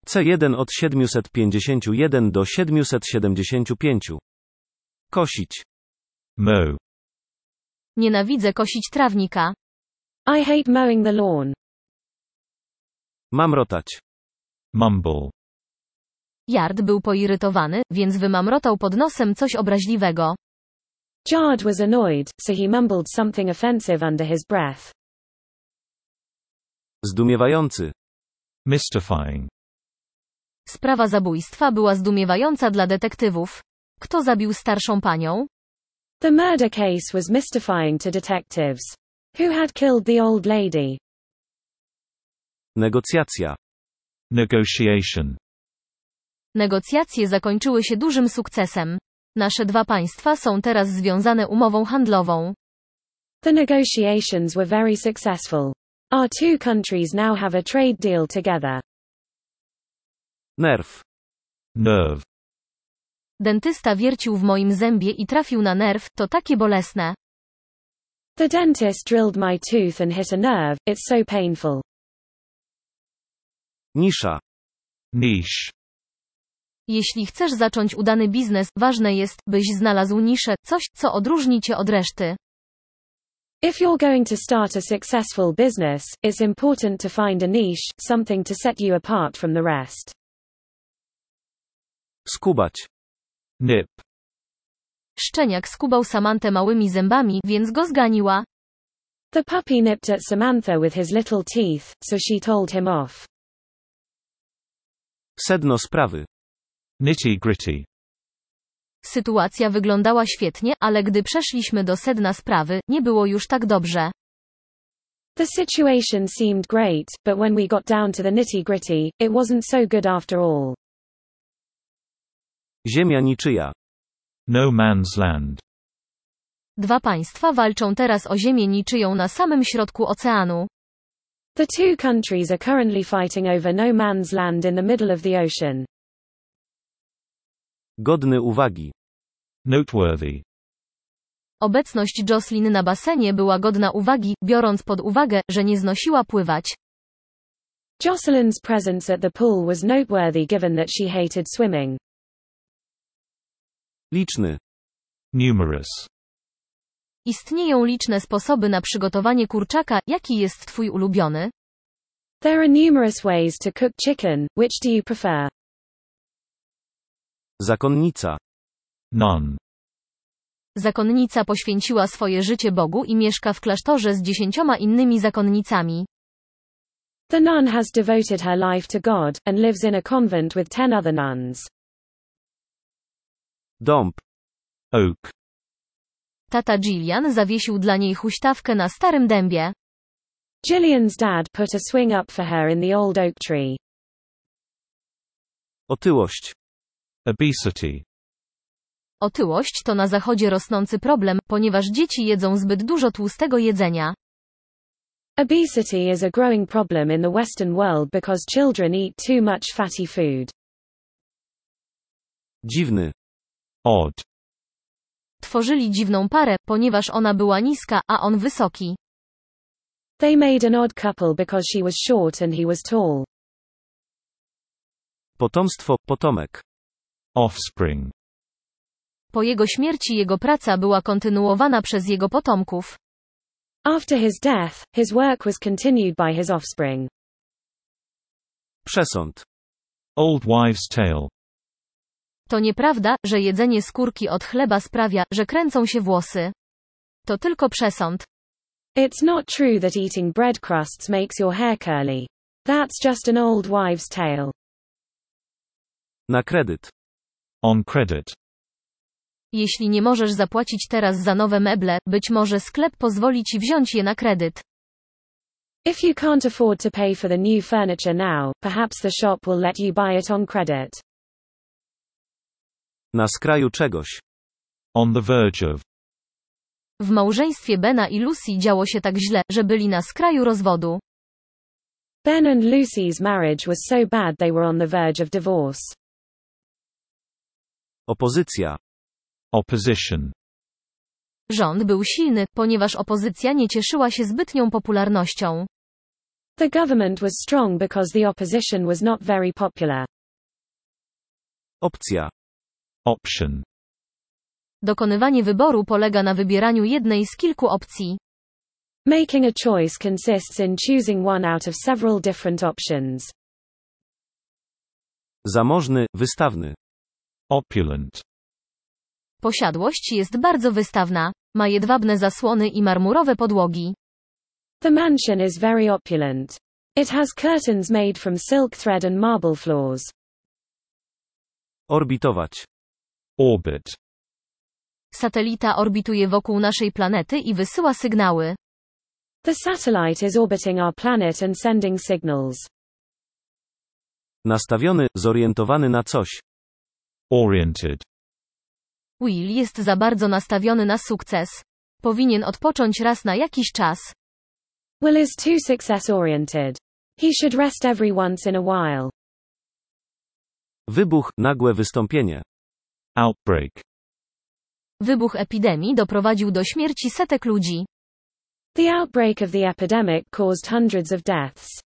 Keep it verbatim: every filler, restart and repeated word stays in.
C jeden od siedemset pięćdziesiąt jeden do siedemset siedemdziesiąt pięć. Kosić. Mow. Nienawidzę kosić trawnika. I hate mowing the lawn. Mamrotać. Mumble. Yard był poirytowany, więc wymamrotał pod nosem coś obraźliwego. Jard was annoyed, so he mumbled something offensive under his breath. Zdumiewający. Mystifying. Sprawa zabójstwa była zdumiewająca dla detektywów. Kto zabił starszą panią? The murder case was mystifying to detectives. Who had killed the old lady? Negocjacja. Negotiation. Negocjacje zakończyły się dużym sukcesem. Nasze dwa państwa są teraz związane umową handlową. The negotiations were very successful. Our two countries now have a trade deal together. Nerw. Nerve. Dentysta wiercił w moim zębie i trafił na nerw, to takie bolesne. The dentist drilled my tooth and hit a nerve, it's so painful. Nisza. Niche. Jeśli chcesz zacząć udany biznes, ważne jest, byś znalazł niszę, coś, co odróżni cię od reszty. If you're going to start a successful business, it's important to find a niche, something to set you apart from the rest. Skubać. Nip. Szczeniak skubał Samantę małymi zębami, więc go zganiła. The puppy nipped at Samantha with his little teeth, so she told him off. Sedno sprawy. Nitty-gritty. Sytuacja wyglądała świetnie, ale gdy przeszliśmy do sedna sprawy, nie było już tak dobrze. The situation seemed great, but when we got down to the nitty-gritty, it wasn't so good after all. Ziemia niczyja. No man's land. Dwa państwa walczą teraz o ziemię niczyją na samym środku oceanu. The two countries are currently fighting over no man's land in the middle of the ocean. Godny uwagi. Noteworthy. Obecność Jocelyn na basenie była godna uwagi, biorąc pod uwagę, że nie znosiła pływać. Jocelyn's presence at the pool was noteworthy given that she hated swimming. Liczny. Numerous. Istnieją liczne sposoby na przygotowanie kurczaka, jaki jest twój ulubiony? There are numerous ways to cook chicken, which do you prefer? Zakonnica. None. Zakonnica poświęciła swoje życie Bogu i mieszka w klasztorze z dziesięcioma innymi zakonnicami. The nun has devoted her life to God, and lives in a convent with ten other nuns. Dąb. Oak. Tata Gillian zawiesił dla niej huśtawkę na starym dębie. Gillian's dad put a swing up for her in the old oak tree. Otyłość. Obesity. Otyłość to na zachodzie rosnący problem, ponieważ dzieci jedzą zbyt dużo tłustego jedzenia. Obesity is a growing problem in the Western world because children eat too much fatty food. Dziwny. Odd. Tworzyli dziwną parę, ponieważ ona była niska, a on wysoki. They made an odd couple because she was short and he was tall. Potomstwo, potomek. Offspring. Po jego śmierci jego praca była kontynuowana przez jego potomków. After his death, his work was continued by his offspring. Przesąd. Old wives' tale. To nieprawda, że jedzenie skórki od chleba sprawia, że kręcą się włosy. To tylko przesąd. It's not true that eating bread crusts makes your hair curly. That's just an old wives' tale. Na kredyt. On credit. Jeśli nie możesz zapłacić teraz za nowe meble, być może sklep pozwoli ci wziąć je na kredyt. If you can't afford to pay for the new furniture now, perhaps the shop will let you buy it on credit. Na skraju czegoś. On the verge of. W małżeństwie Bena i Lucy działo się tak źle, że byli na skraju rozwodu. Ben and Lucy's marriage was so bad they were on the verge of divorce. Opozycja. Opposition. Rząd był silny, ponieważ opozycja nie cieszyła się zbytnią popularnością. The government was strong because the opposition was not very popular. Opcja. Option. Dokonywanie wyboru polega na wybieraniu jednej z kilku opcji. Making a choice consists in choosing one out of several different options. Zamożny, wystawny. Opulent. Posiadłość jest bardzo wystawna. Ma jedwabne zasłony i marmurowe podłogi. The mansion is very opulent. It has curtains made from silk thread and marble floors. Orbitować. Orbit. Satelita orbituje wokół naszej planety i wysyła sygnały. The satellite is orbiting our planet and sending signals. Nastawiony, zorientowany na coś. Oriented. Will jest za bardzo nastawiony na sukces. Powinien odpocząć raz na jakiś czas. Will is too success-oriented. He should rest every once in a while. Wybuch, nagłe wystąpienie. Outbreak. Wybuch epidemii doprowadził do śmierci setek ludzi. The outbreak of the epidemic caused hundreds of deaths.